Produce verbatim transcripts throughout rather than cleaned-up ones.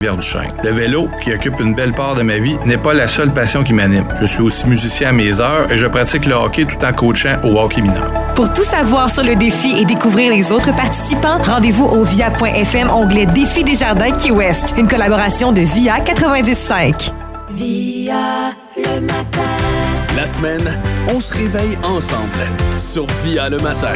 du Chêne. Le vélo, qui occupe une belle part de ma vie, n'est pas la seule passion qui m'anime. Je suis aussi musicien à mes heures et je pratique le hockey tout en coachant au hockey mineur. Pour tout savoir sur le défi et découvrir les autres participants, rendez-vous au via point f m, onglet Défi Desjardins Key West. Une collaboration de Via quatre-vingt-dix cinq. Via le matin. La semaine, on se réveille ensemble sur Via le matin.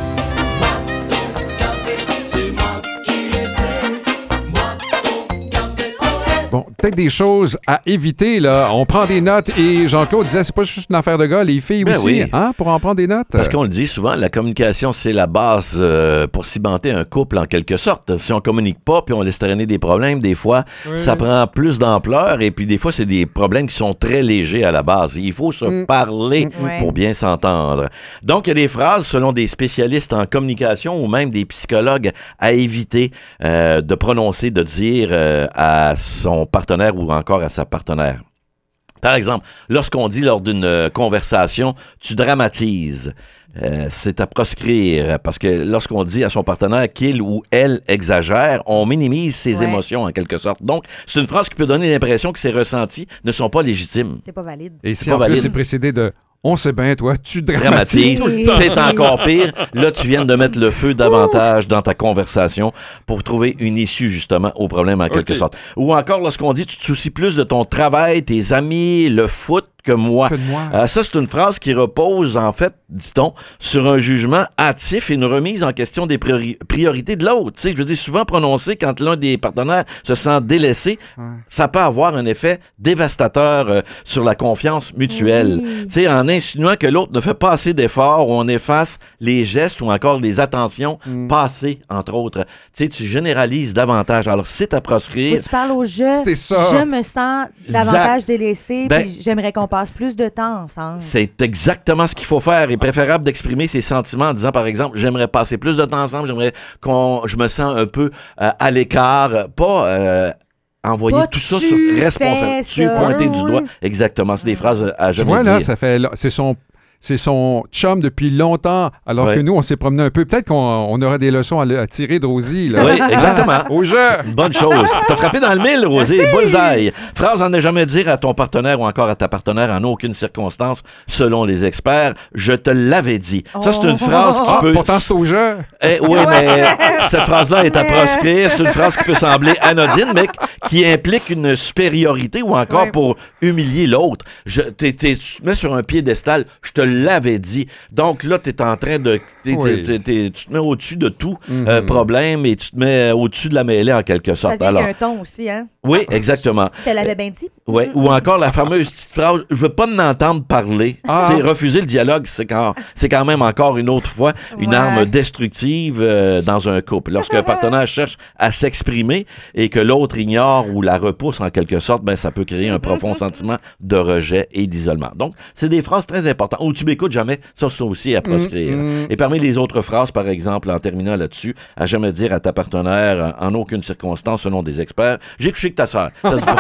Bon, peut-être des choses à éviter, là. On prend des notes et Jean-Claude disait, c'est pas juste une affaire de gars, les filles ben aussi, oui. hein, pour en prendre des notes. Parce qu'on le dit souvent, la communication, c'est la base euh, pour cimenter un couple en quelque sorte. Si on communique pas puis on laisse traîner des problèmes, des fois, oui. ça prend plus d'ampleur et puis des fois, c'est des problèmes qui sont très légers à la base. Il faut se mm. parler mm. pour bien s'entendre. Donc, il y a des phrases, selon des spécialistes en communication ou même des psychologues, à éviter euh, de prononcer, de dire euh, à son partenaire ou encore à sa partenaire. Par exemple, lorsqu'on dit lors d'une euh, conversation, tu dramatises, euh, c'est à proscrire parce que lorsqu'on dit à son partenaire qu'il ou elle exagère, on minimise ses ouais. émotions en quelque sorte. Donc, c'est une phrase qui peut donner l'impression que ses ressentis ne sont pas légitimes. C'est pas valide. Et si c'est en pas plus valide. c'est précédé de on sait bien, toi, tu dramatises. dramatises. C'est encore pire. Là, tu viens de mettre le feu davantage dans ta conversation pour trouver une issue, justement, au problème, en quelque okay. sorte. Ou encore, lorsqu'on dit, tu te soucies plus de ton travail, tes amis, le foot, que moi. Que moi. Euh, ça, c'est une phrase qui repose, en fait, dit-on, sur un jugement hâtif et une remise en question des priori- priorités de l'autre. Tu sais, je veux dire, souvent prononcé quand l'un des partenaires se sent délaissé, ouais. ça peut avoir un effet dévastateur euh, sur la confiance mutuelle. Oui. Tu sais, en insinuant que l'autre ne fait pas assez d'efforts ou on efface les gestes ou encore les attentions mm. passées, entre autres. Tu sais, tu généralises davantage. Alors, c'est à proscrire. Faut tu parles au je. C'est ça. Je me sens davantage exact. délaissé, ben, puis j'aimerais qu'on passe plus de temps ensemble. C'est exactement ce qu'il faut faire. Il est préférable d'exprimer ses sentiments en disant, par exemple, j'aimerais passer plus de temps ensemble, j'aimerais qu'on, je me sens un peu euh, à l'écart, pas euh, envoyer pas tout ça sur responsable. Tu pointer du doigt. Exactement. C'est des phrases à jamais tu vois, là, dire. ça fait, c'est son C'est son chum depuis longtemps, alors ouais. que nous, on s'est promené un peu. Peut-être qu'on on aurait des leçons à, à tirer de Rosie. Là. Oui, exactement. Au jeu. Une bonne chose. T'as frappé dans le mille, Rosie. Bullseye. Phrase à ne jamais dire à ton partenaire ou encore à ta partenaire en aucune circonstance, selon les experts. Je te l'avais dit. Oh. Ça, c'est une phrase qui ah, peut... Pourtant, c'est au jeu. Eh, oui, mais cette phrase-là est à proscrire. C'est une phrase qui peut sembler anodine, mais qui implique une supériorité ou encore ouais. pour humilier l'autre. Je, t'es, t'es, tu te mets sur un piédestal. Je te l'avait dit. Donc là, tu es en train de... T'es, oui. t'es, t'es, tu te mets au-dessus de tout mm-hmm. euh, problème et tu te mets au-dessus de la mêlée en quelque sorte. Ça vient qu'un ton aussi, hein? Oui, exactement. Je te l'avais bien dit. Oui, mm-hmm. ou encore la fameuse petite phrase « Je veux pas m'entendre parler ah. ». C'est refuser le dialogue, c'est quand, c'est quand même encore une autre fois une ouais. arme destructive euh, dans un couple. Lorsqu'un partenaire cherche à s'exprimer et que l'autre ignore ou la repousse en quelque sorte, ben ça peut créer un profond sentiment de rejet et d'isolement. Donc, c'est des phrases très importantes. Ou tu m'écoutes jamais, ça c'est aussi à proscrire. Mm-hmm. Et parmi les autres phrases, par exemple, en terminant là-dessus, à jamais dire à ta partenaire, en aucune circonstance, selon des experts, j'ai couché avec ta sœur. Ça se peut.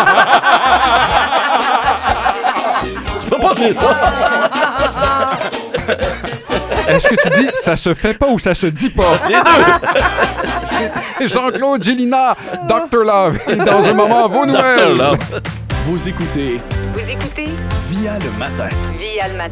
Tu peux pas dire ça. Est-ce que tu dis ça se fait pas ou ça se dit pas? Les deux. C'est Jean-Claude Gélina, docteur Love. Et dans un moment, vos nouvelles. Vous écoutez. Vous écoutez. Via le matin. Via le matin.